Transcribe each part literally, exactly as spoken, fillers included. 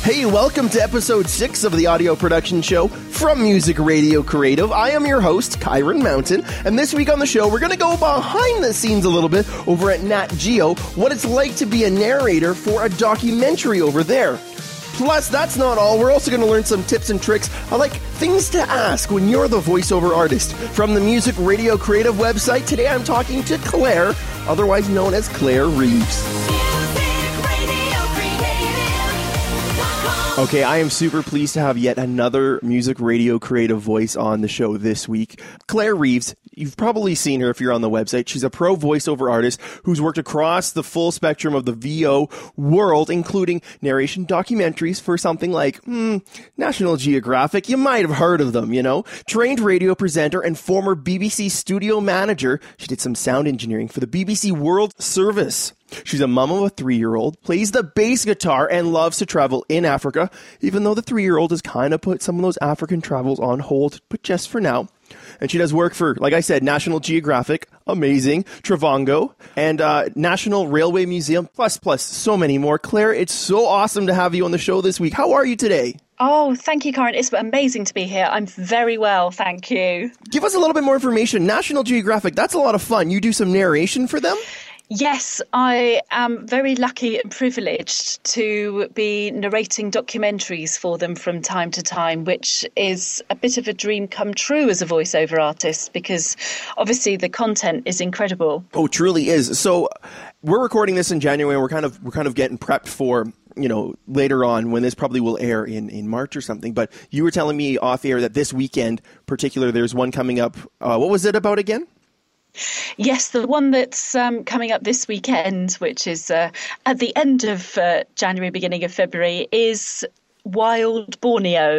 Hey, welcome to episode six of the audio production show from Music Radio Creative. I am your host, Kyron Mountain, and this week on the show, we're going to go behind the scenes a little bit over at Nat Geo, what it's like to be a narrator for a documentary over there. Plus, that's not all. We're also going to learn some tips and tricks, like things to ask when you're the voiceover artist. From the Music Radio Creative website, today I'm talking to Claire, otherwise known as Claire Reeves. Okay, I am super pleased to have yet another Music Radio Creative voice on the show this week. Claire Reeves, you've probably seen her if you're on the website. She's a pro voiceover artist who's worked across the full spectrum of the V O world, including narration documentaries for something like hmm, National Geographic. You might have heard of them, you know. Trained radio presenter and former B B C studio manager. She did some sound engineering for the B B C World Service. She's a mom of a three-year-old, plays the bass guitar, and loves to travel in Africa, even though the three-year-old has kind of put some of those African travels on hold, but just for now. And she does work for, like I said, National Geographic, amazing, Travango, and uh, National Railway Museum, plus, plus, so many more. Claire, it's so awesome to have you on the show this week. How are you today? Oh, thank you, Karen. It's amazing to be here. I'm very well, thank you. Give us a little bit more information. National Geographic, that's a lot of fun. You do some narration for them? Yes, I am very lucky and privileged to be narrating documentaries for them from time to time, which is a bit of a dream come true as a voiceover artist, because obviously the content is incredible. Oh, truly is. So we're recording this in January, and we're kind of we're kind of getting prepped for, you know, later on when this probably will air in, in March or something. But you were telling me off air that this weekend, particular, there's one coming up. Uh, what was it about again? Yes, the one that's um, coming up this weekend, which is uh, at the end of uh, January, beginning of February, is Wild Borneo.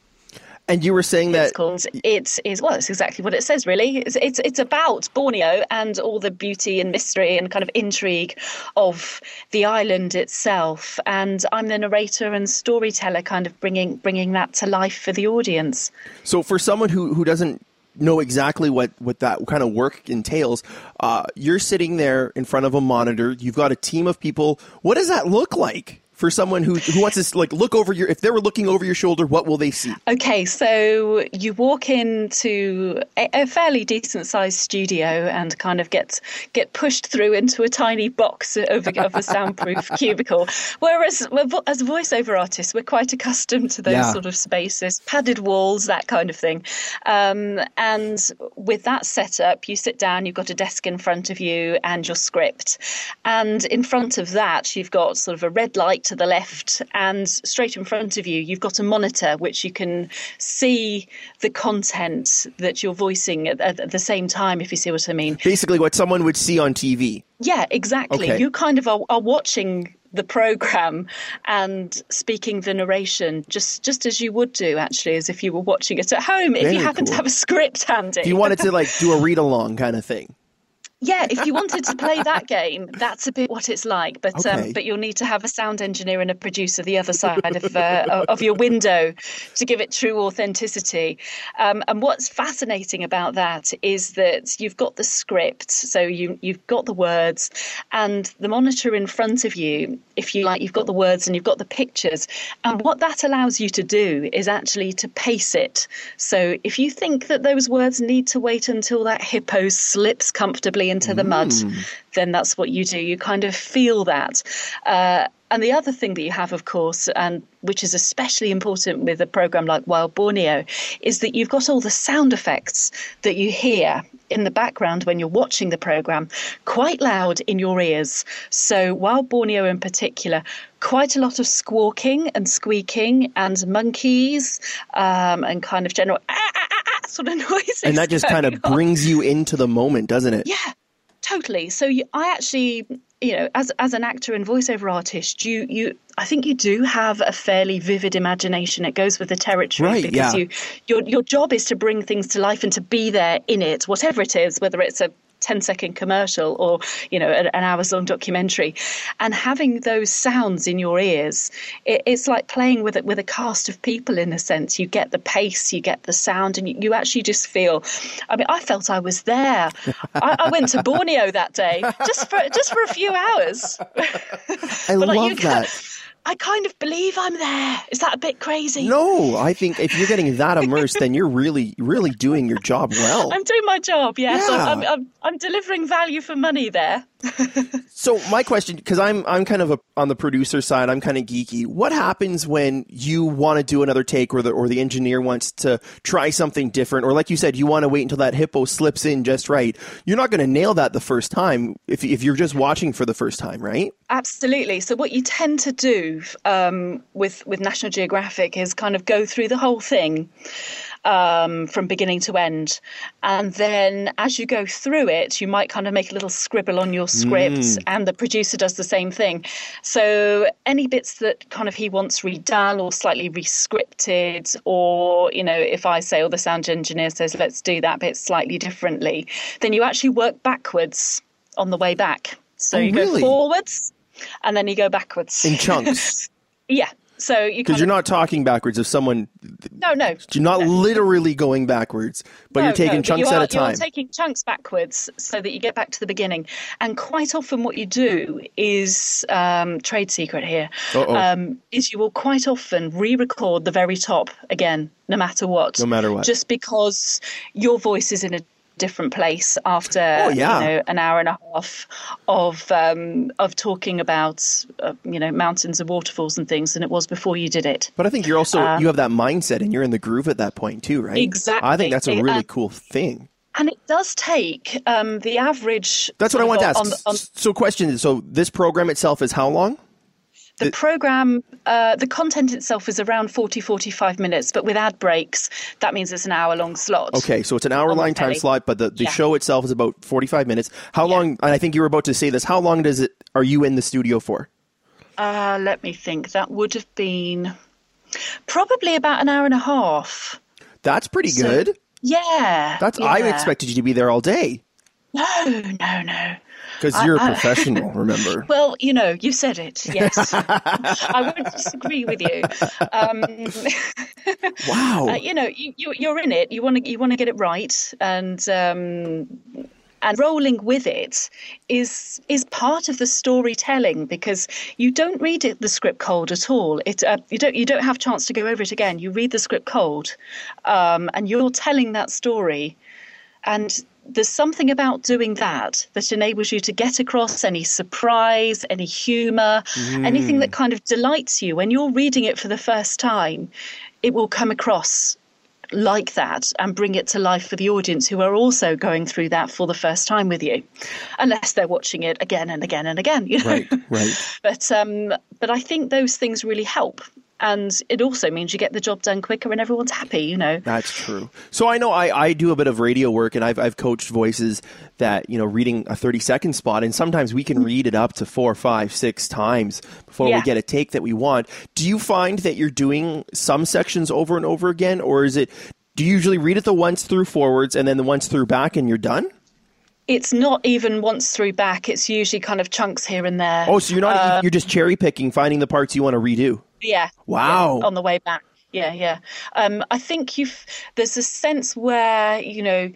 And you were saying that it's called, it is, well, it's exactly what it says, really. It's, it's it's about Borneo and all the beauty and mystery and kind of intrigue of the island itself. And I'm the narrator and storyteller, kind of bringing bringing that to life for the audience. So for someone who, who doesn't know exactly what, what that kind of work entails, uh, you're sitting there in front of a monitor. You've got a team of people. What does that look like for someone who, who wants to like look over your, if they were looking over your shoulder, what will they see? Okay, so you walk into a, a fairly decent sized studio and kind of get get pushed through into a tiny box of, of a soundproof cubicle. Whereas as voiceover artists, we're quite accustomed to those yeah. sort of spaces, padded walls, that kind of thing. Um, and with that setup, you sit down, you've got a desk in front of you and your script. And in front of that, you've got sort of a red light to the left, and straight in front of you you've got a monitor which you can see the content that you're voicing at, at the same time, if you see what I mean. Basically what someone would see on T V. Yeah, exactly. Okay. You kind of are, are watching the program and speaking the narration just just as you would do, actually, as if you were watching it at home. Very if you happen cool. to have a script handy. If you wanted to like do a read along kind of thing. Yeah, if you wanted to play that game, that's a bit what it's like. But okay. um, but you'll need to have a sound engineer and a producer the other side of uh, of your window to give it true authenticity. Um, and what's fascinating about that is that you've got the script, so you you've got the words, and the monitor in front of you, if you like, you've got the words and you've got the pictures. And what that allows you to do is actually to pace it. So if you think that those words need to wait until that hippo slips comfortably into the mud, mm. then that's what you do. You kind of feel that. Uh, and the other thing that you have, of course, and which is especially important with a program like Wild Borneo, is that you've got all the sound effects that you hear in the background when you're watching the program, quite loud in your ears. So Wild Borneo in particular, quite a lot of squawking and squeaking and monkeys um, and kind of general ah, ah, ah, ah, sort of noises. And that just kind of on. brings you into the moment, doesn't it? Yeah, totally. So you, I actually, you know, as as an actor and voiceover artist, you you I think you do have a fairly vivid imagination. It goes with the territory, right, because yeah. you your your job is to bring things to life and to be there in it, whatever it is, whether it's a ten second commercial or, you know, an, an hours long documentary. And having those sounds in your ears, it, it's like playing with it with a cast of people in a sense. You get the pace, you get the sound, and you, you actually just feel, I mean, I felt I was there. I, I went to Borneo that day just for just for a few hours. I love like, that. I kind of believe I'm there. Is that a bit crazy? No, I think if you're getting that immersed, then you're really, really doing your job well. I'm doing my job, yes. Yeah. I'm, I'm, I'm delivering value for money there. So my question, because I'm I'm kind of a, on the producer side, I'm kind of geeky. What happens when you want to do another take, or the or the engineer wants to try something different, or like you said, you want to wait until that hippo slips in just right? You're not going to nail that the first time if if you're just watching for the first time, right? Absolutely. So what you tend to do um, with with National Geographic is kind of go through the whole thing. Um, from beginning to end. And then as you go through it, you might kind of make a little scribble on your script, mm. and the producer does the same thing. So any bits that kind of he wants redone or slightly rescripted, or, you know, if I say, or the sound engineer says, let's do that bit slightly differently, then you actually work backwards on the way back. So oh, you really? go forwards and then you go backwards. In chunks. Yeah. So you because you're not talking backwards. If someone, no, no, you're not no. literally going backwards, but no, you're taking no, chunks you are, at a time. You're taking chunks backwards so that you get back to the beginning. And quite often, what you do is um, trade secret here. Um, is you will quite often re-record the very top again, no matter what. No matter what. Just because your voice is in a different place after oh, yeah. you know an hour and a half of um of talking about uh, you know mountains and waterfalls and things than it was before you did it. But I think you're also um, you have that mindset and you're in the groove at that point too, right? Exactly. I think that's a really uh, cool thing. And it does take um the average. That's what I want to ask. On, on, so question, so this program itself is how long? The program, uh, the content itself is around forty, forty-five minutes, but with ad breaks, that means it's an hour-long slot. Okay, so it's an hour-long time slot, but the, the yeah. show itself is about forty-five minutes. How yeah. long, and I think you were about to say this, how long does it? Are you in the studio for? Uh, let me think. That would have been probably about an hour and a half. That's pretty so, good. Yeah. That's yeah. I expected you to be there all day. No, no, no. Because you're I, a professional, I, remember. Well, you know, you said it, yes. I won't disagree with you. Um, wow. Uh, you know, you, you, you're in it. You want to you want to get it right. And um, and rolling with it is is part of the storytelling, because you don't read it, the script cold at all. It uh, you don't you don't have a chance to go over it again. You read the script cold, um, and you're telling that story. And there's something about doing that that enables you to get across any surprise, any humour, mm. anything that kind of delights you. When you're reading it for the first time, it will come across like that and bring it to life for the audience, who are also going through that for the first time with you, unless they're watching it again and again and again. You know? Right, right. But um, but I think those things really help. And it also means you get the job done quicker and everyone's happy, you know. That's true. So I know I, I do a bit of radio work, and I've I've coached voices that, you know, reading a thirty second spot, and sometimes we can read it up to four, five, six times before yeah. we get a take that we want. Do you find that you're doing some sections over and over again, or is it, do you usually read it the once through forwards and then the once through back and you're done? It's not even once through back. It's usually kind of chunks here and there. Oh, so you're not, uh, you're just cherry picking, finding the parts you want to redo. Yeah. Wow. Yeah, on the way back. Yeah, yeah. Um, I think you've, there's a sense where, you know,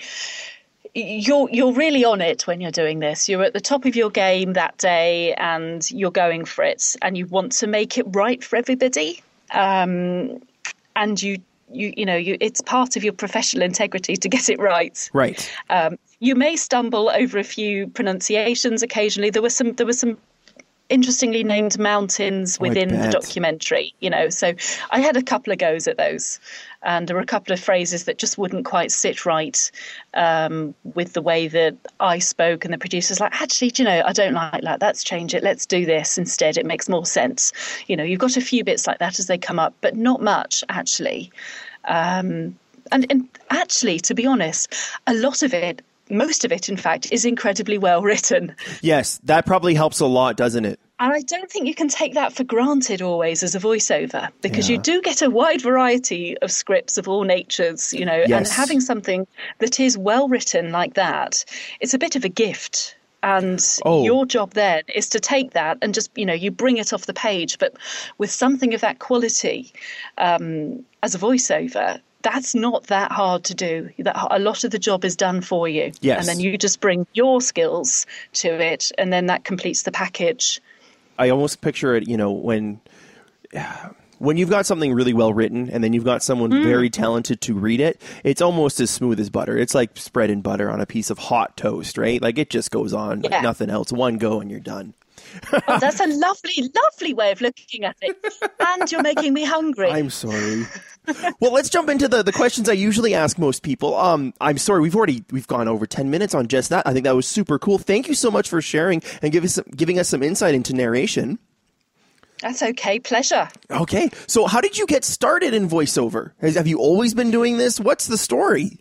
you're you're really on it when you're doing this. You're at the top of your game that day and you're going for it, and you want to make it right for everybody. Um, and you, you, you know, you, it's part of your professional integrity to get it right. Right. Um, you may stumble over a few pronunciations occasionally. There were some, there were some, interestingly named mountains within oh, the documentary, you know, so I had a couple of goes at those, and there were a couple of phrases that just wouldn't quite sit right um, with the way that I spoke, and the producer's like, actually, do you know, I don't like that, let's change it, let's do this instead, it makes more sense. You know, you've got a few bits like that as they come up, but not much actually. Um, and, and actually, to be honest, a lot of it, most of it, in fact, is incredibly well written. Yes, that probably helps a lot, doesn't it? And I don't think you can take that for granted always as a voiceover, because yeah. you do get a wide variety of scripts of all natures, you know, yes. and having something that is well written like that, it's a bit of a gift. And oh. your job then is to take that and just, you know, you bring it off the page, but with something of that quality um, as a voiceover. That's not that hard to do. That a lot of the job is done for you. Yes. And then you just bring your skills to it, and then that completes the package. I almost picture it, you know, when when you've got something really well written and then you've got someone mm. very talented to read it, it's almost as smooth as butter. It's like spreading butter on a piece of hot toast, right? Like it just goes on yeah. like nothing else. One go and you're done. Oh, that's a lovely, lovely way of looking at it. And you're making me hungry. I'm sorry. Well, let's jump into the, the questions I usually ask most people. Um, I'm sorry, we've already we've gone over ten minutes on just that. I think that was super cool. Thank you so much for sharing and give us some, giving us some insight into narration. That's okay. Pleasure. Okay. So how did you get started in voiceover? Has, have you always been doing this? What's the story?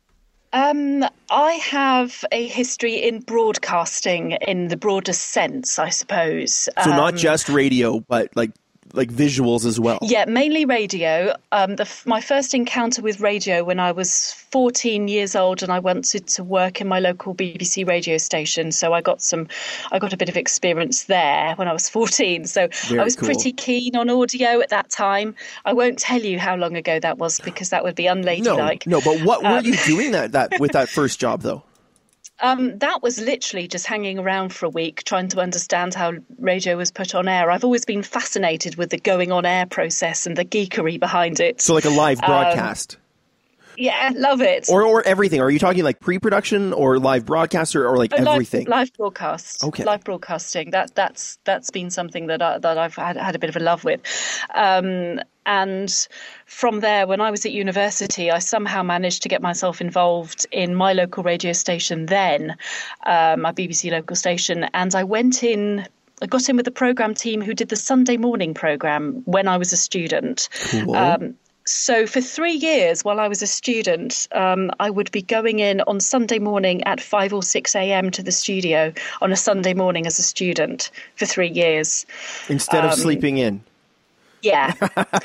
Um, I have a history in broadcasting in the broadest sense, I suppose. So um, not just radio, but like like visuals as well. Yeah, mainly radio. Um, the, my first encounter with radio when I was fourteen years old, and I wanted to work in my local B B C radio station. So I got some, I got a bit of experience there when I was fourteen. So Very I was cool. pretty keen on audio at that time. I won't tell you how long ago that was because that would be unladylike. No, no. But what were um, you doing that that with that first job though? Um, that was literally just hanging around for a week, trying to understand how radio was put on air. I've always been fascinated with the going on air process and the geekery behind it. So like a live broadcast. Um, yeah, love it. Or or everything. Are you talking like pre-production or live broadcast or, or like oh, everything? Live, live broadcast. Okay. Live broadcasting. That that's that's been something that I, that I've had, had a bit of a love with. Um, And from there, when I was at university, I somehow managed to get myself involved in my local radio station then, um, my B B C local station. And I went in, I got in with the programme team who did the Sunday morning programme when I was a student. Cool. Um, so for three years while I was a student, um, I would be going in on Sunday morning at five or six a.m. to the studio on a Sunday morning as a student for three years. Instead of um, sleeping in. Yeah.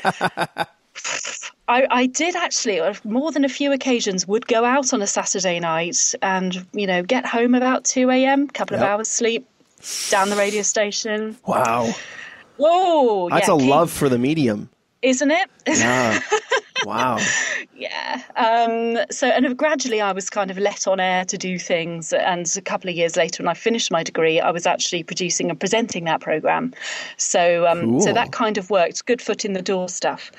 I, I did actually, on more than a few occasions, would go out on a Saturday night and, you know, get home about two a.m., couple yep. of hours sleep, down the radio station. Wow. Whoa. That's yeah, a keep, love for the medium. Isn't it? Yeah. Wow. Yeah. Um, so, and gradually I was kind of let on air to do things. And a couple of years later, when I finished my degree, I was actually producing and presenting that programme. So, um, cool. so that kind of worked. Good foot in the door stuff.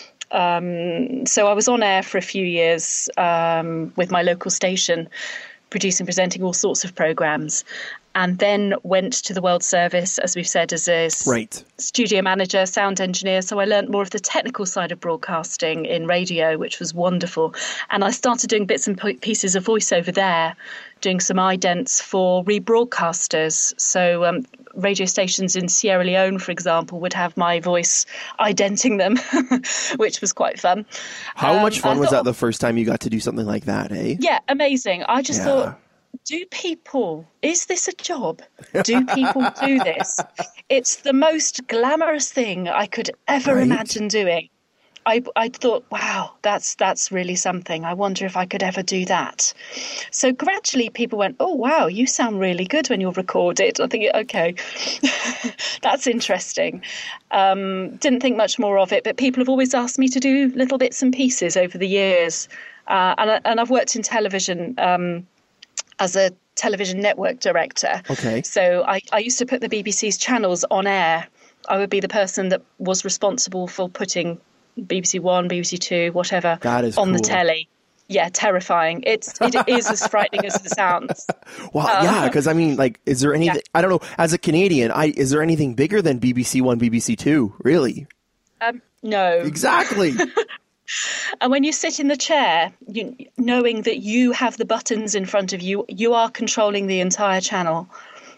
Um, so I was on air for a few years um, with my local station, producing, presenting all sorts of programmes. And then went to the World Service, as we've said, as a right. studio manager, sound engineer. So I learned more of the technical side of broadcasting in radio, which was wonderful. And I started doing bits and pieces of voiceover there, doing some idents for rebroadcasters. So um, radio stations in Sierra Leone, for example, would have my voice identing them, which was quite fun. How um, much fun was thought, that the first time you got to do something like that, eh? Yeah, amazing. I just yeah. thought, do people, is this a job? Do people do this? It's the most glamorous thing I could ever right. imagine doing. I, I thought, wow, that's that's really something. I wonder if I could ever do that. So gradually people went, oh, wow, you sound really good when you're recorded. I think, okay, that's interesting. Um, didn't think much more of it, but people have always asked me to do little bits and pieces over the years. Uh, and, and I've worked in television um as a television network director. Okay. So I, I used to put the B B C's channels on air. I would be the person that was responsible for putting B B C One, B B C Two, whatever, that is on cool. the telly. Yeah, terrifying. It's, it is as frightening as it sounds. Wow, uh, yeah, because I mean, like, is there anything, yeah. I don't know, as a Canadian, I is there anything bigger than B B C One, B B C Two, really? Um, no. Exactly. And when you sit in the chair, you, knowing that you have the buttons in front of you, you are controlling the entire channel.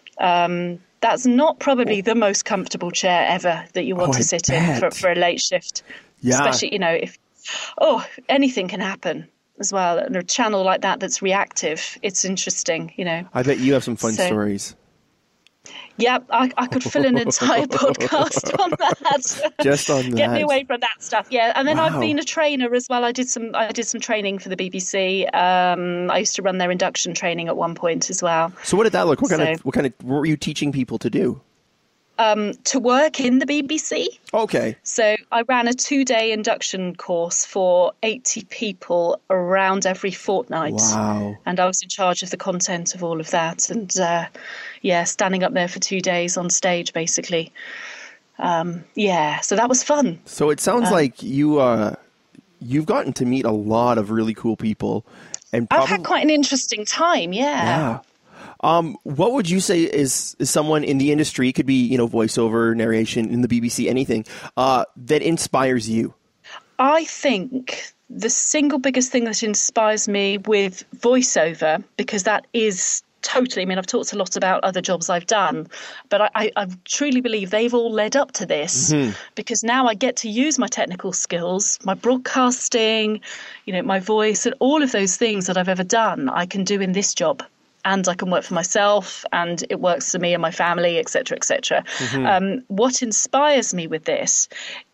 Um, that's not probably the most comfortable chair ever that you want oh, to sit bet. in for, for a late shift. Yeah. Especially, you know, if, oh, anything can happen as well. And a channel like that that's reactive, it's interesting, you know. I bet you have some fun so, stories. Yeah, I, I could fill an entire podcast on that. Just on that. Get me away from that stuff. Yeah, and then wow. I've been a trainer as well. I did some. I did some training for the B B C. Um, I used to run their induction training at one point as well. So what did that look? What so, kind of what kind of what were you teaching people to do? Um, to work in the B B C. Okay. So I ran a two-day induction course for eighty people around every fortnight. Wow. And I was in charge of the content of all of that. And, uh, yeah, standing up there for two days on stage, basically. Um, yeah, so that was fun. So it sounds um, like you, uh, you've gotten to meet a lot of really cool people. And prob- I've had quite an interesting time, yeah. Yeah. Um, what would you say is, is someone in the industry, could be, you know, voiceover, narration, in the B B C, anything, uh, that inspires you? I think the single biggest thing that inspires me with voiceover, because that is totally, I mean, I've talked a lot about other jobs I've done, but I, I, I truly believe they've all led up to this, mm-hmm. because now I get to use my technical skills, my broadcasting, you know, my voice, and all of those things that I've ever done, I can do in this job. And I can work for myself, and it works for me and my family, et cetera, et cetera. Mm-hmm. Um, what inspires me with this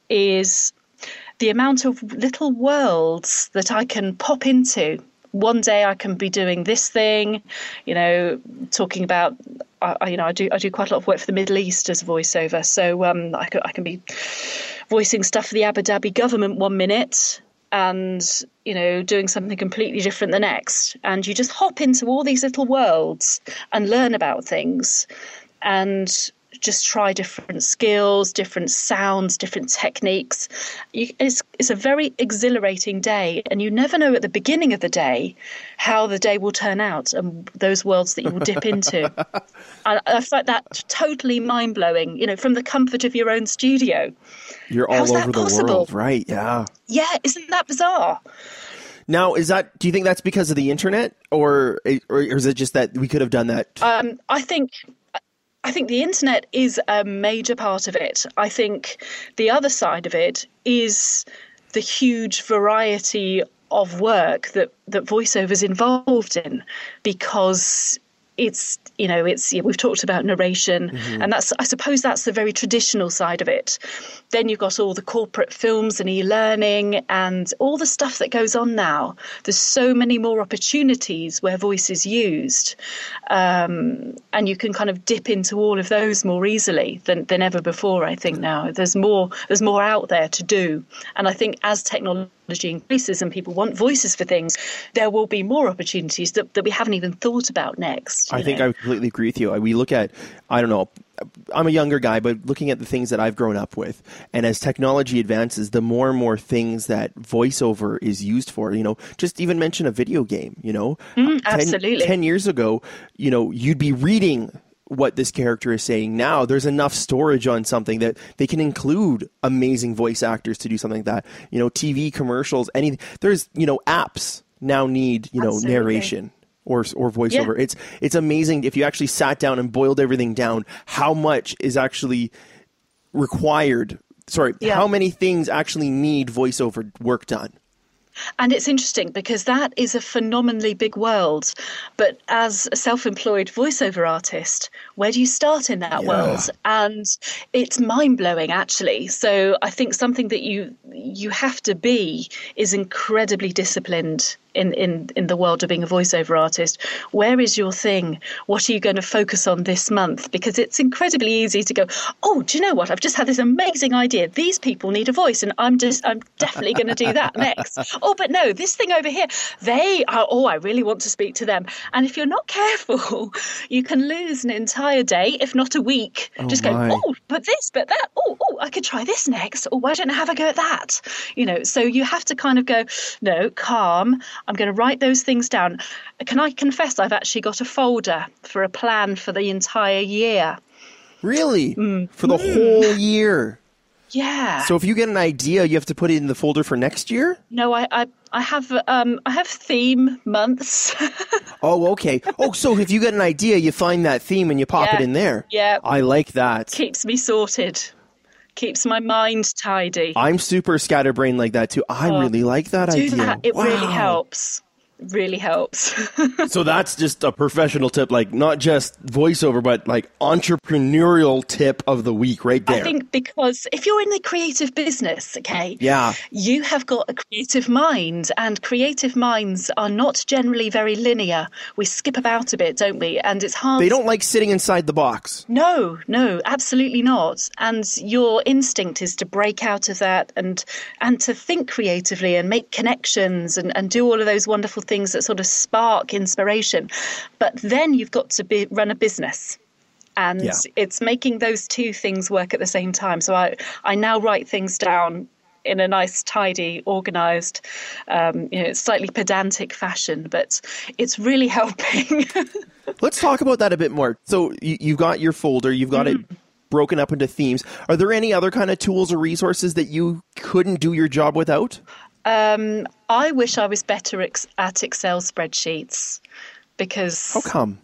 is the amount of little worlds that I can pop into. One day I can be doing this thing, you know, talking about, I, you know, I do I do quite a lot of work for the Middle East as a voiceover. So um, I, can, I can be voicing stuff for the Abu Dhabi government one minute, and, you know, doing something completely different the next. And you just hop into all these little worlds and learn about things and just try different skills, different sounds, different techniques. You, it's, it's a very exhilarating day, and you never know at the beginning of the day how the day will turn out and those worlds that you will dip into. I, I find that totally mind-blowing, you know, from the comfort of your own studio. You're all How's over the possible? world, right? Yeah. Yeah, isn't that bizarre? Now, is that, do you think that's because of the internet, or, or is it just that we could have done that? Um, I think... I think the internet is a major part of it. I think the other side of it is the huge variety of work that, that voiceover's involved in, because it's, you know, it's, we've talked about narration, mm-hmm. and that's, I suppose that's the very traditional side of it. Then you've got all the corporate films and e-learning and all the stuff that goes on now. There's so many more opportunities where voice is used. Um, and you can kind of dip into all of those more easily than, than ever before, I think now. There's more, there's more out there to do. And I think as technology increases and people want voices for things, there will be more opportunities that, that we haven't even thought about next. I know? think I completely agree with you. We look at, I don't know, I'm a younger guy, but looking at the things that I've grown up with, and as technology advances, the more and more things that voiceover is used for, you know, just even mention a video game, you know, mm, absolutely. ten, ten years ago, you know, you'd be reading what this character is saying. Now there's enough storage on something that they can include amazing voice actors to do something like that. You know, T V commercials, anything. There's, you know, apps now need, you know, absolutely. narration. Or or voiceover. Yeah. It's it's amazing if you actually sat down and boiled everything down, how much is actually required. Sorry, yeah. how many things actually need voiceover work done. And it's interesting because that is a phenomenally big world. But as a self-employed voiceover artist, where do you start in that yeah. world? And it's mind-blowing, actually. So I think something that you you have to be is incredibly disciplined in, in, in the world of being a voiceover artist. Where is your thing? What are you going to focus on this month? Because it's incredibly easy to go, oh, do you know what? I've just had this amazing idea. These people need a voice, and I'm just I'm definitely going to do that next. Oh, but no, this thing over here, they are, oh, I really want to speak to them. And if you're not careful, you can lose an entire day, if not a week, oh, just going, oh, but this, but that, oh, oh, I could try this next. Oh, why don't I have a go at that? You know, so you have to kind of go, no, calm. I'm going to write those things down. Can I confess I've actually got a folder for a plan for the entire year? Really? Mm. For the mm. whole year? Yeah. So if you get an idea, you have to put it in the folder for next year? No, I I, I have um I have theme months. Oh, okay. Oh, so if you get an idea, you find that theme and you pop yeah. it in there. Yeah. I like that. Keeps me sorted. Keeps my mind tidy. I'm super scatterbrained like that too. I oh, really like that do idea. That. It wow. really helps. Really helps. So that's just a professional tip, like not just voiceover, but like entrepreneurial tip of the week right there. I think because if you're in the creative business, okay, yeah, you have got a creative mind, and creative minds are not generally very linear. We skip about a bit, don't we? And it's hard. They don't like sitting inside the box. No, no, absolutely not. And your instinct is to break out of that and and to think creatively and make connections and, and do all of those wonderful things that sort of spark inspiration. But then you've got to be, run a business. And yeah. it's making those two things work at the same time. So I, I now write things down in a nice, tidy, organised, um, you know, slightly pedantic fashion, but it's really helping. Let's talk about that a bit more. So you, you've got your folder, you've got mm. it broken up into themes. Are there any other kind of tools or resources that you couldn't do your job without? Um, I wish I was better ex- at Excel spreadsheets. Because how come?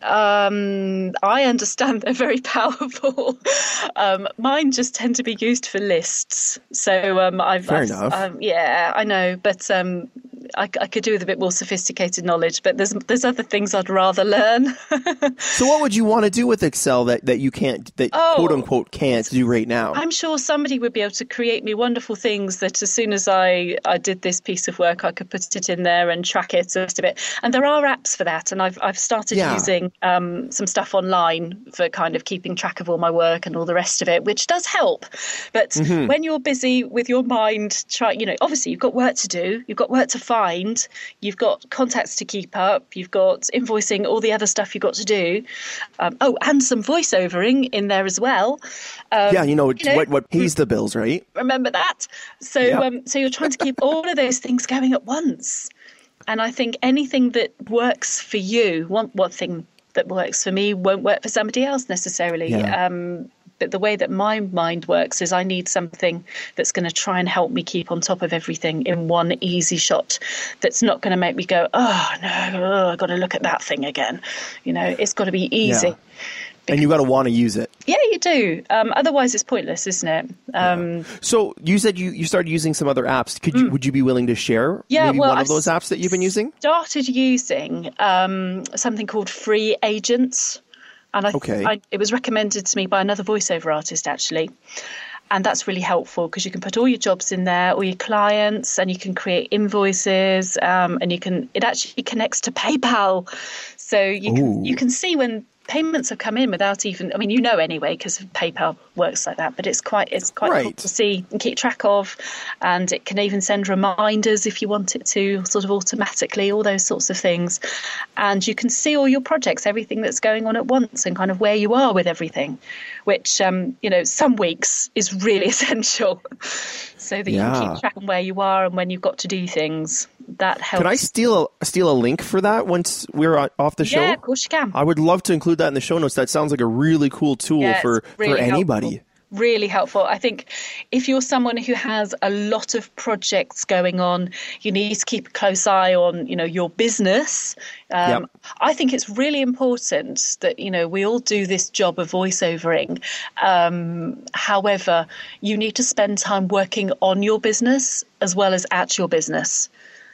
Um, I understand they're very powerful. um, mine just tend to be used for lists. So um, I've, fair I've, enough. Um, yeah, I know, but um, I, I could do with a bit more sophisticated knowledge. But there's there's other things I'd rather learn. So what would you want to do with Excel that, that you can't, that oh, quote unquote can't do right now? I'm sure somebody would be able to create me wonderful things that as soon as I, I did this piece of work, I could put it in there and track it, the rest of it. And there are apps for that, and I've I've started yeah. using um, some stuff online for kind of keeping track of all my work and all the rest of it, which does help. But mm-hmm. when you're busy with your mind, try, you know, obviously you've got work to do, you've got work to find, you've got contacts to keep up, you've got invoicing, all the other stuff you've got to do. Um, oh, and some voiceovering in there as well. Um, yeah, you know, you know what, what pays the bills, right? Remember that. So, yeah. um, so you're trying to keep all of those things going at once. And I think anything that works for you, one, one thing that works for me won't work for somebody else necessarily. Yeah. Um, but the way that my mind works is I need something that's going to try and help me keep on top of everything in one easy shot. That's not going to make me go, oh, no, oh, I've got to look at that thing again. You know, it's got to be easy. Yeah. And you got to want to use it. Yeah, you do. Um, otherwise, it's pointless, isn't it? Um, yeah. So you said you, you started using some other apps. Could you, mm. Would you be willing to share yeah, maybe well, one of I those apps that you've been using? Started using um, something called Free Agents. And I, okay. I, it was recommended to me by another voiceover artist, actually. And that's really helpful because you can put all your jobs in there, all your clients, and you can create invoices. Um, and you can it actually connects to PayPal. So you can, you can see when payments have come in without even, I mean, you know anyway, because PayPal works like that, but it's quite it's quite right. cool to see and keep track of. And it can even send reminders if you want it to, sort of automatically, all those sorts of things. And you can see all your projects, everything that's going on at once, and kind of where you are with everything, which, um, you know, some weeks is really essential so that yeah. you can keep track of where you are and when you've got to do things. That helps. Could I steal a, steal a link for that once we're off the show? Yeah, of course you can. I would love to include that in the show notes. That sounds like a really cool tool yeah, for, really for anybody. Helpful. Really helpful. I think if you're someone who has a lot of projects going on, you need to keep a close eye on, you know, your business. Um, yep. I think it's really important that, you know, we all do this job of voiceovering. Um, however, you need to spend time working on your business as well as at your business.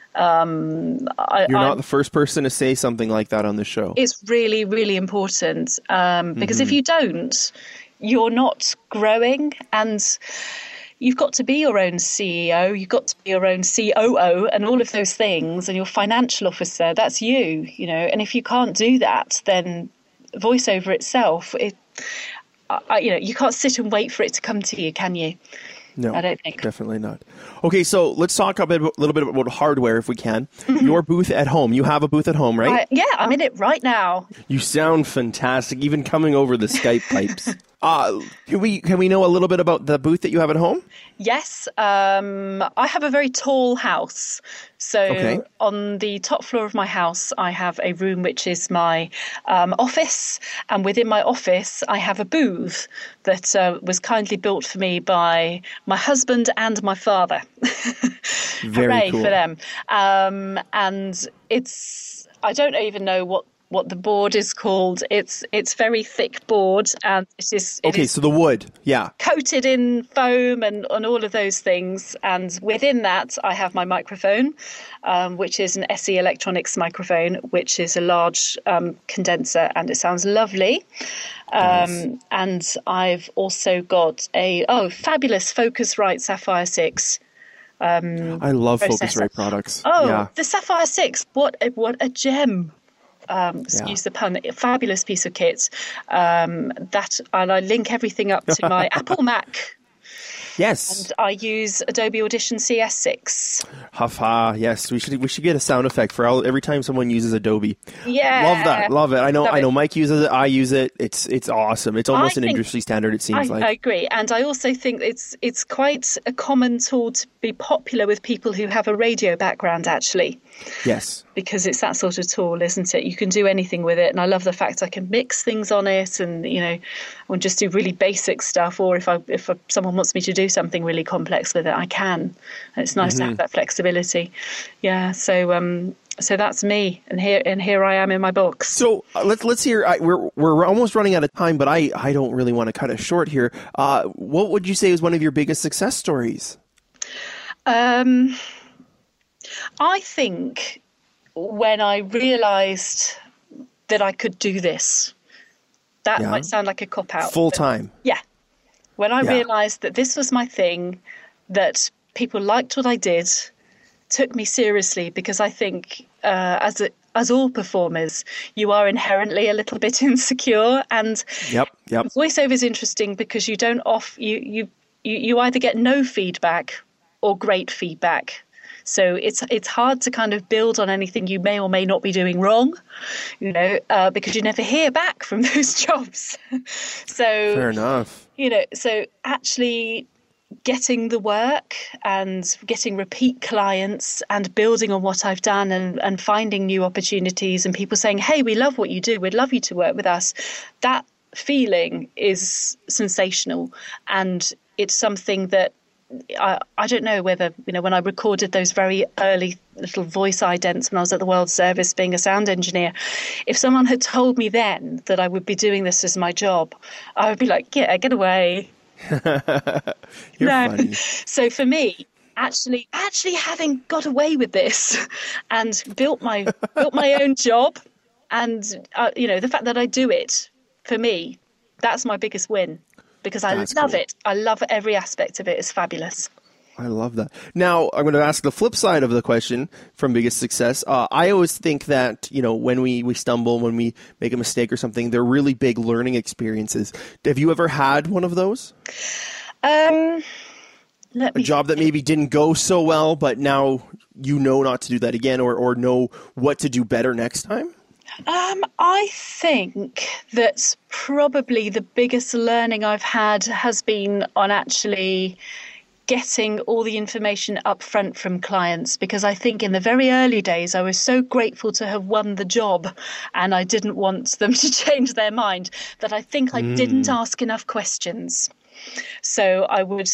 Um, I, You're not I'm, the first person to say something like that on the show. It's really, really important um, because mm-hmm. if you don't, you're not growing, and you've got to be your own C E O, you've got to be your own C O O and all of those things, and your financial officer, that's you, you know, and if you can't do that, then voiceover itself, it, I, you know, you can't sit and wait for it to come to you, can you? No, I don't think. Definitely not. Okay, so let's talk a bit, a little bit about hardware if we can. Your booth at home. You have a booth at home, right? Uh, yeah, I'm in it right now. You sound fantastic, even coming over the Skype pipes. Uh, can we can we know a little bit about the booth that you have at home? Yes, um, I have a very tall house. So okay. on the top floor of my house, I have a room which is my um, office. And within my office, I have a booth that uh, was kindly built for me by my husband and my father. Very Hooray cool. for them. Um, and it's, I don't even know what what the board is called. It's it's very thick board, and it is it okay. is So the wood, yeah, coated in foam and, and all of those things. And within that, I have my microphone, um, which is an S E Electronics microphone, which is a large um, condenser, and it sounds lovely. Um, nice. And I've also got a oh fabulous Focusrite Sapphire six. Um, I love processor. Focusrite products. Oh, yeah. The Sapphire six! What a, what a gem! Um, excuse yeah. the pun, a fabulous piece of kit. Um, that and I link everything up to my Apple Mac. Yes. And I use Adobe Audition C S six. Ha-ha, yes. We should we should get a sound effect for all, every time someone uses Adobe. Yeah. Love that. Love it. I know Love I know it. Mike uses it. I use it. It's it's awesome. It's almost I an think- industry standard, it seems I, like. I agree. And I also think it's it's quite a common tool to be popular with people who have a radio background, actually. Yes. Because it's that sort of tool, isn't it? You can do anything with it. And I love the fact I can mix things on it and, you know, or just do really basic stuff. Or if I if someone wants me to do something really complex with it, I can. And it's nice mm-hmm. to have that flexibility. Yeah. So um, so that's me. And here and here I am in my box. So uh, let's let's hear. I, we're we're almost running out of time, but I, I don't really want to cut it short here. Uh, what would you say is one of your biggest success stories? Um, I think when I realised that I could do this, that yeah. might sound like a cop-out. Full time. Yeah. When I yeah. realised that this was my thing, that people liked what I did, took me seriously, because I think uh, as a, as all performers, you are inherently a little bit insecure. And yep, yep. voiceover is interesting because you don't off you, you you you either get no feedback or great feedback. So it's it's hard to kind of build on anything you may or may not be doing wrong, you know, uh, because you never hear back from those jobs. So fair enough. You know, so actually getting the work and getting repeat clients and building on what I've done and, and finding new opportunities and people saying, hey, we love what you do. We'd love you to work with us. That feeling is sensational. And it's something that I, I don't know whether, you know, when I recorded those very early little voice idents when I was at the World Service being a sound engineer, if someone had told me then that I would be doing this as my job, I would be like, yeah, get away. You're no. funny. So for me, actually, actually having got away with this and built my built my own job, and uh, you know, the fact that I do it, for me, that's my biggest win. Because I That's love cool. it. I love every aspect of it. It's fabulous. I love that. Now, I'm going to ask the flip side of the question from biggest success. Uh, I always think that, you know, when we, we stumble, when we make a mistake or something, they're really big learning experiences. Have you ever had one of those? Um, let me a job that maybe didn't go so well, but now you know not to do that again, or, or know what to do better next time? Um, I think that probably the biggest learning I've had has been on actually getting all the information up front from clients, because I think in the very early days I was so grateful to have won the job and I didn't want them to change their mind that I think I mm. didn't ask enough questions. So I would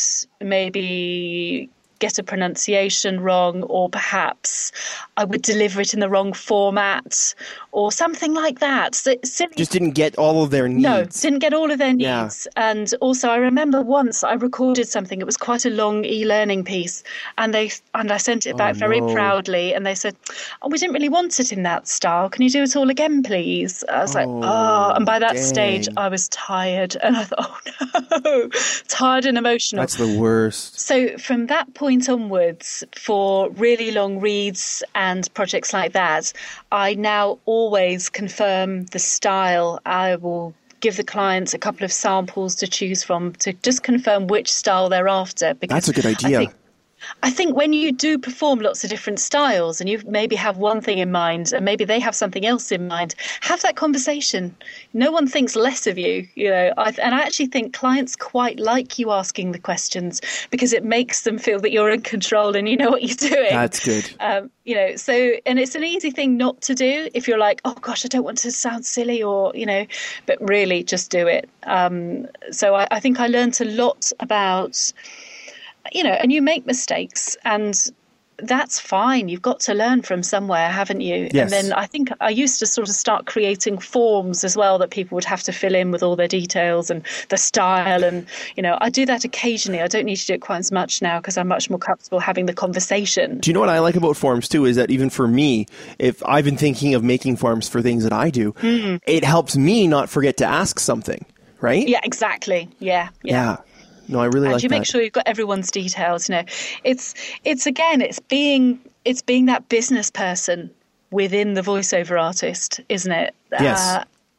maybe get a pronunciation wrong, or perhaps I would deliver it in the wrong format or something like that. So, silly. Just didn't get all of their needs. No, didn't get all of their needs. Yeah. And also I remember once I recorded something, it was quite a long e-learning piece, and they and I sent it back oh, very no. proudly, and they said, oh, we didn't really want it in that style. Can you do it all again, please? I was oh, like, oh, and by that dang. stage I was tired, and I thought, oh no, tired and emotional. That's the worst. So from that point onwards, for really long reads and projects like that, I now always confirm the style. I will give the clients a couple of samples to choose from to just confirm which style they're after. Because that's a good idea. I think, I think when you do perform lots of different styles and you maybe have one thing in mind and maybe they have something else in mind, have that conversation. No one thinks less of you, you know. I, and I actually think clients quite like you asking the questions because it makes them feel that you're in control and you know what you're doing. That's good. Um, you know, so, and it's an easy thing not to do if you're like, oh gosh, I don't want to sound silly, or, you know, but really just do it. Um, so I, I think I learned a lot about, you know, and you make mistakes and that's fine. You've got to learn from somewhere, haven't you? Yes. And then I think I used to sort of start creating forms as well that people would have to fill in with all their details and the style. And, you know, I do that occasionally. I don't need to do it quite as much now because I'm much more comfortable having the conversation. Do you know what I like about forms too is that even for me, if I've been thinking of making forms for things that I do, mm. it helps me not forget to ask something, right? Yeah, exactly. Yeah. Yeah. yeah. No, I really and like you that. make sure you've got everyone's details. You know, it's it's again, it's being it's being that business person within the voiceover artist, isn't it? Yes. Uh,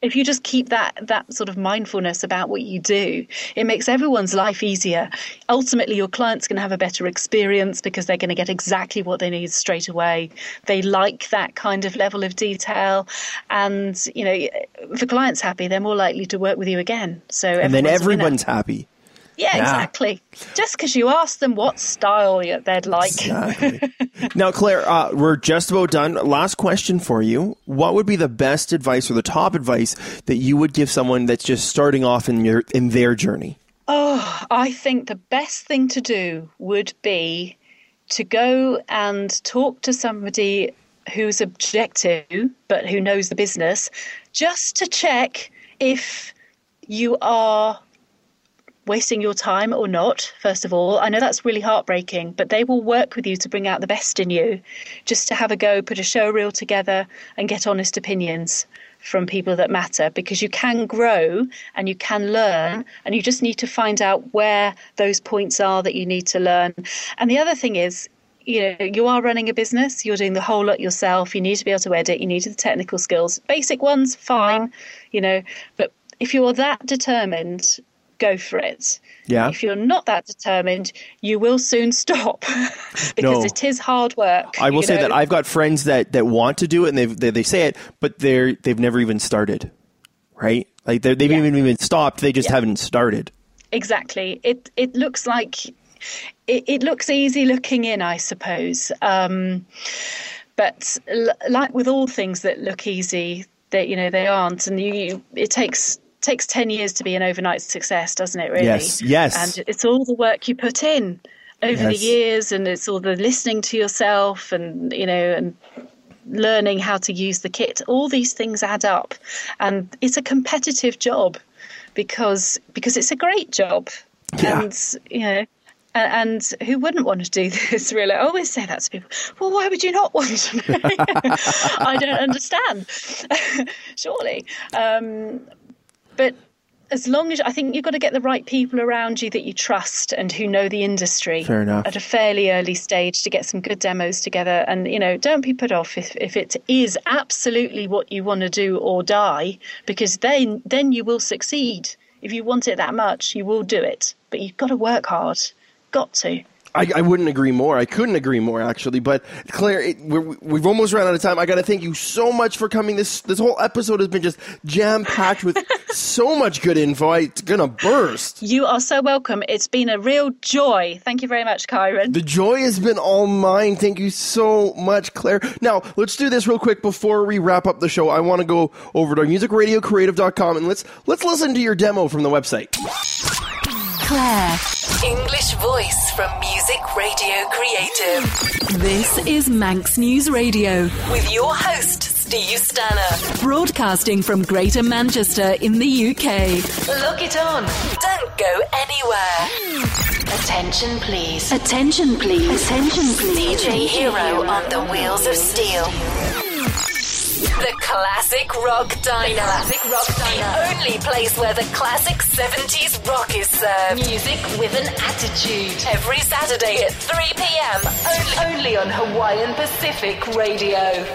if you just keep that that sort of mindfulness about what you do, it makes everyone's life easier. Ultimately, your client's going to have a better experience because they're going to get exactly what they need straight away. They like that kind of level of detail. And, you know, if a client's happy, they're more likely to work with you again. So And then everyone's happy. Yeah, yeah, exactly. Just because you ask them what style they'd like. Exactly. Now, Claire, uh, we're just about done. Last question for you. What would be the best advice or the top advice that you would give someone that's just starting off in your in their journey? Oh, I think the best thing to do would be to go and talk to somebody who's objective, but who knows the business, just to check if you are wasting your time or not, first of all. I know that's really heartbreaking, but they will work with you to bring out the best in you, just to have a go, put a show reel together and get honest opinions from people that matter, because you can grow and you can learn, and you just need to find out where those points are that you need to learn. And the other thing is, you know, you are running a business, you're doing the whole lot yourself, you need to be able to edit, you need the technical skills. Basic ones, fine, you know, but if you're that determined, go for it. Yeah. If you're not that determined, you will soon stop because no. it is hard work. I will say know? that I've got friends that, that want to do it, and they they they say it, but they're they've never even started, right? Like they've yeah. even even stopped. They just yeah. haven't started. Exactly. It it looks like it, it looks easy looking in, I suppose. Um, but l- like with all things that look easy, that you know they aren't, and you, you it takes. takes ten years to be an overnight success, doesn't it, really? Yes, yes. And it's all the work you put in over yes. the years, and it's all the listening to yourself and, you know, and learning how to use the kit. All these things add up. And it's a competitive job because because it's a great job. Yeah. And, you know, and who wouldn't want to do this, really? I always say that to people. Well, why would you not want to? I don't understand. Surely. Um But as long as I think you've got to get the right people around you that you trust and who know the industry Fair enough. at a fairly early stage to get some good demos together. And, you know, don't be put off if, if it is absolutely what you want to do or die, because then then you will succeed. If you want it that much, you will do it. But you've got to work hard. Got to. I, I wouldn't agree more. I couldn't agree more, actually. But Claire, it, we're, we've almost run out of time. I got to thank you so much for coming. This this whole episode has been just jam packed with so much good info. I, it's gonna burst. You are so welcome. It's been a real joy. Thank you very much, Kyron. The joy has been all mine. Thank you so much, Claire. Now let's do this real quick before we wrap up the show. I want to go over to music radio creative dot com and let's let's listen to your demo from the website. Claire. English voice from Music Radio Creative. This is Manx News Radio with your host, Steve Stanner. Broadcasting from Greater Manchester in the U K. Look it on. Don't go anywhere. Attention, please. Attention, please. Attention, please. D J Hero on the Wheels of Steel. The Classic Rock Diner. Classic Rock Diner. The only place where the classic seventies rock is served. Music with an attitude. Every Saturday at three p.m. Only, only on Hawaiian Pacific Radio.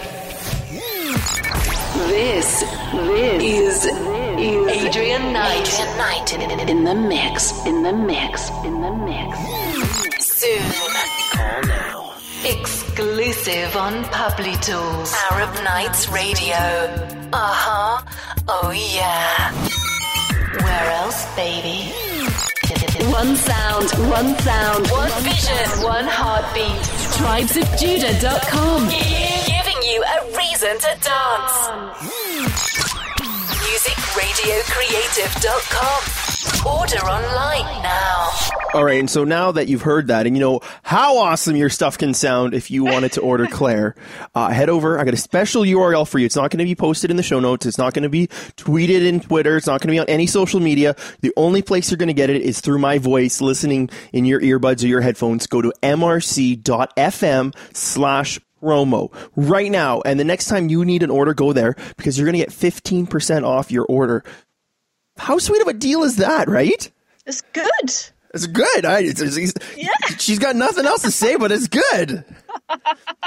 This, this is, is Adrian Knight. Adrian Knight in, in, in the mix. In the mix. In the mix. Soon. Call now. Exclusive on Publi Tools. Arab Nights Radio. Uh-huh. Oh, yeah. Where else, baby? One sound, one sound, one vision, one heartbeat. tribes of judah dot com. Giving you a reason to dance. music radio creative dot com. Order online now. All right, and so now that you've heard that, and you know how awesome your stuff can sound if you wanted to order Claire, uh, head over. I got a special U R L for you. It's not going to be posted in the show notes. It's not going to be tweeted in Twitter. It's not going to be on any social media. The only place you're going to get it is through my voice, listening in your earbuds or your headphones. Go to mrc.fm slash promo right now. And the next time you need an order, go there because you're going to get fifteen percent off your order. How sweet of a deal is that, right? It's good. It's good. I, it's, it's, yeah. She's got nothing else to say, but it's good.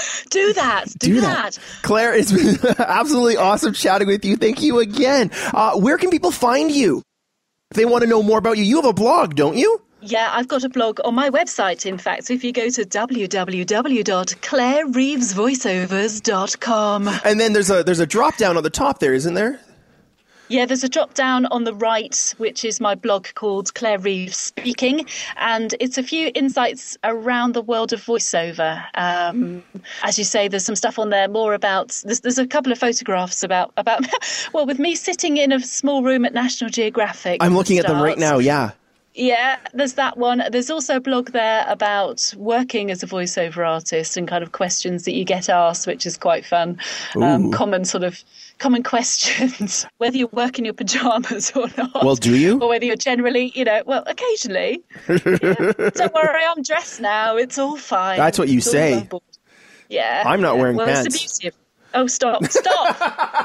Do that. Do, do that. that. Claire, it's been absolutely awesome chatting with you. Thank you again. Uh, where can people find you if they want to know more about you? You have a blog, don't you? Yeah, I've got a blog on my website, in fact. So if you go to w w w dot claire reeves voiceovers dot com. And then there's a there's a drop down on the top there, isn't there? Yeah, there's a drop down on the right, which is my blog called Claire Reeves Speaking. And it's a few insights around the world of voiceover. Um, as you say, there's some stuff on there more about, there's, there's a couple of photographs about, about well, with me sitting in a small room at National Geographic. I'm looking at them right now, yeah. Yeah, there's that one. There's also a blog there about working as a voiceover artist and kind of questions that you get asked, which is quite fun. Um, common sort of common questions, whether you work in your pajamas or not. Well, do you? Or whether you're generally, you know, well, occasionally. Yeah. Don't worry, I'm dressed now. It's all fine. That's what you it's say. Yeah. I'm not yeah. wearing well, pants. It's the beauty of Oh, stop. Stop.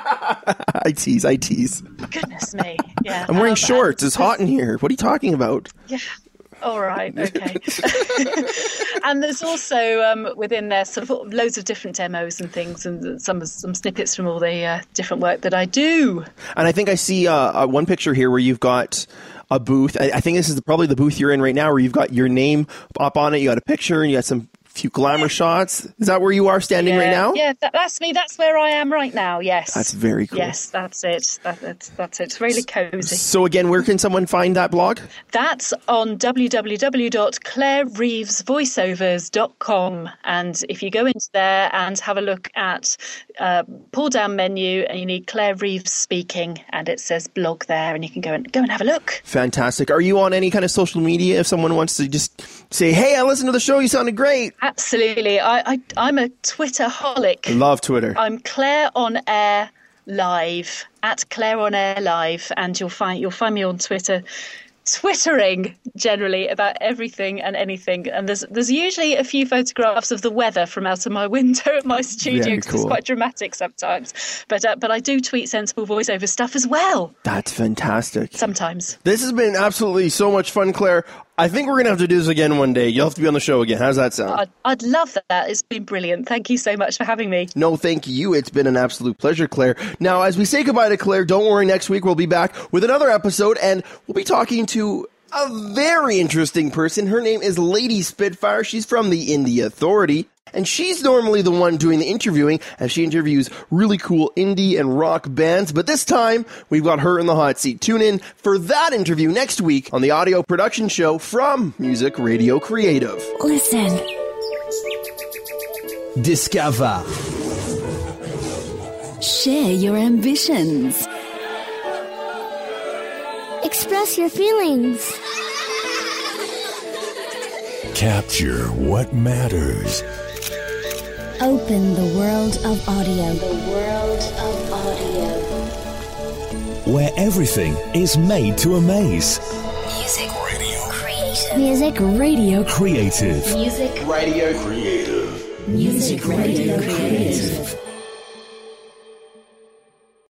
I tease. I tease. Goodness me. Yeah. I'm wearing um, shorts. It's hot in here. What are you talking about? Yeah. All right. Okay. And there's also um, within there sort of loads of different demos and things and some some snippets from all the uh, different work that I do. And I think I see uh, one picture here where you've got a booth. I, I think this is probably the booth you're in right now where you've got your name up on it. You got a picture and you got some few glamour shots. Is that where you are standing yeah, right now? Yeah, that, that's me. That's where I am right now. Yes. That's very cool. Yes, that's it. That, that's, that's it. It's really cozy. So again, where can someone find that blog? That's on w w w dot claire reeves voiceovers dot com. And if you go into there and have a look at uh, pull down menu and you need Claire Reeves Speaking and it says blog there and you can go and go and have a look. Fantastic. Are you on any kind of social media if someone wants to just say, hey, I listened to the show, you sounded great? Absolutely. I, I, I'm a Twitter-holic. I love Twitter. I'm Claire on Air Live, at Claire on Air Live, and you'll find you'll find me on Twitter, twittering generally about everything and anything. And there's there's usually a few photographs of the weather from out of my window at my studio because cool. It's quite dramatic sometimes. But uh, but I do tweet sensible voiceover stuff as well. That's fantastic. Sometimes. This has been absolutely so much fun, Claire. I think we're going to have to do this again one day. You'll have to be on the show again. How's that sound? I'd, I'd love that. It's been brilliant. Thank you so much for having me. No, thank you. It's been an absolute pleasure, Claire. Now, as we say goodbye to Claire, don't worry, next week we'll be back with another episode, and we'll be talking to a very interesting person. Her name is Lady Spitfire. She's from the Indie Authority. And she's normally the one doing the interviewing as she interviews really cool indie and rock bands. But this time, we've got her in the hot seat. Tune in for that interview next week on the audio production show from Music Radio Creative. Listen. Discover. Share your ambitions. Express your feelings. Capture what matters. Open the world of audio. The world of audio. Where everything is made to amaze. Music Radio Creative. Music Radio Creative. Music Radio Creative. Music Radio Creative.